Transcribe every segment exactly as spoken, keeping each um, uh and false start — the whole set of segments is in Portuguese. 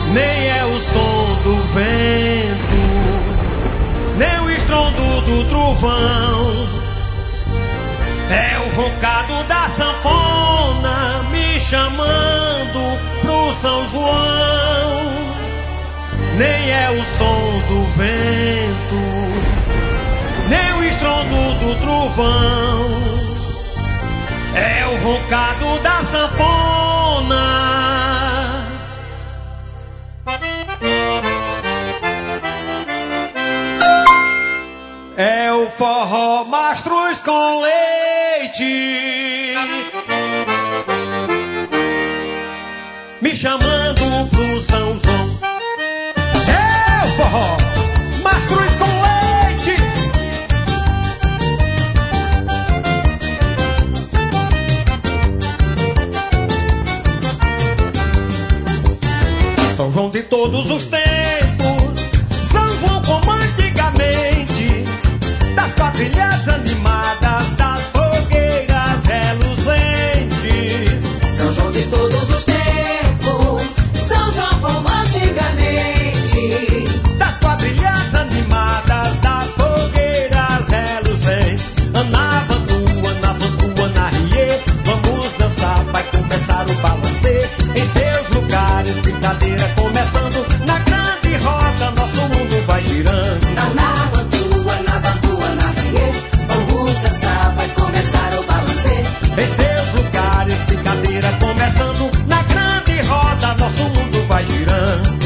nem é o som do vento, nem o estrondo do trovão. É o roncado da sanfona me chamando pro São João. Nem é o som do vento, nem o estrondo do trovão. É o roncado da sanfona. É o forró Mastruz com leite me chamando pro São João. É o forró Mastruz com leite. São João de todos os tempos, São João como antigamente, das quadrilhas animadas, das fogueiras reluzentes. São João de todos os tempos, São João como antigamente, das quadrilhas animadas, das fogueiras reluzentes. Anavantu, Anavantu, Anarriê, vamos dançar, vai começar o balancê. Em seus lugares, brincadeira começando, na grande roda nosso mundo vai girando. Anavantu, Anavantu, Anarriê, vamos dançar, vai começar o balancê. Em seus lugares, brincadeira começando, na grande roda nosso mundo vai girando.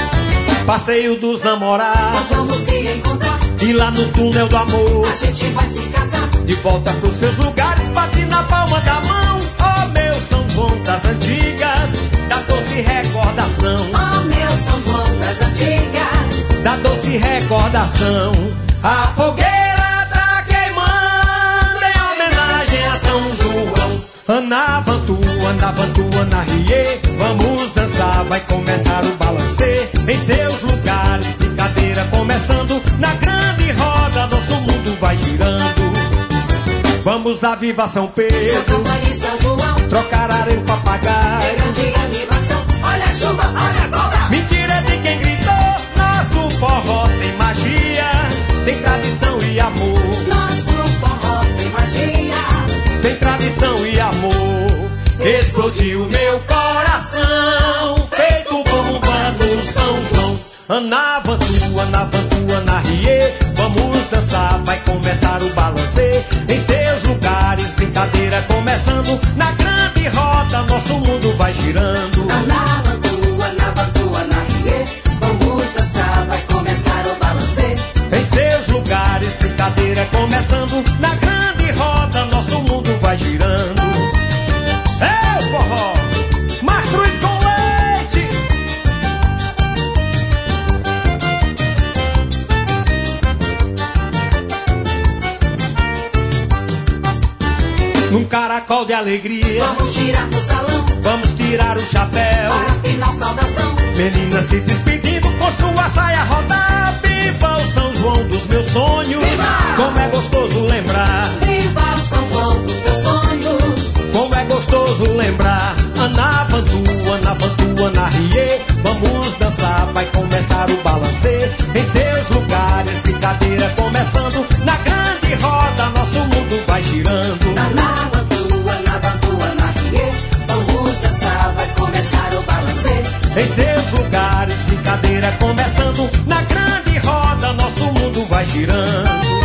Passeio dos namorados, Nós vamos se encontrar, e lá no túnel do amor a gente vai se casar. de volta pros seus lugares, bate na palma da mão. Oh meu São João das antigas, da doce recordação. Oh meu São João das antigas, Da doce recordação. A fogueira tá queimando em homenagem a São João. Anavantu, Anavantu, Anarriê, vamos dançar, vai começar o balancê. Em seus lugares, brincadeira começando, na grande roda nosso mundo vai girando. Vamos dar viva São São Pedro, Campanha e São João, trocar areia e papagaio. é grande animação. Olha a chuva, olha a cobra. Mentira é de quem gritou, nosso forró tem magia, tem tradição e amor. Nosso forró tem magia. Tem tradição e amor. Explodiu meu coração, feito bomba no São João. Anavantu, Anavantu, Anarriê, vamos dançar, vai começar o balancê. Em seus lugares, brincadeira começando, na grande roda nosso mundo vai girando. Anavantu, Anavantu, Anarriê, vamos dançar, vai começar o balancê. Em seus lugares, brincadeira começando, na grande roda nosso mundo vai girando. É o forró Mastruz com leite. Num caracol de alegria, Vamos girar no salão, vamos tirar o chapéu. para a final saudação. Menina se despedindo com sua saia rodar. Viva o São João dos meus sonhos. Viva! Como é gostoso lembrar. Viva o São João dos meus sonhos. Como é gostoso lembrar. Anavantu, Anavantu, Anarriê, vamos dançar, vai começar o balancê. Em seus lugares, brincadeira começando, na grande roda nosso mundo vai girando. Anavantu, Anavantu, Anarriê, vamos dançar, vai começar o balancê. Em seus lugares, brincadeira começando, na grande roda nosso mundo vai girando.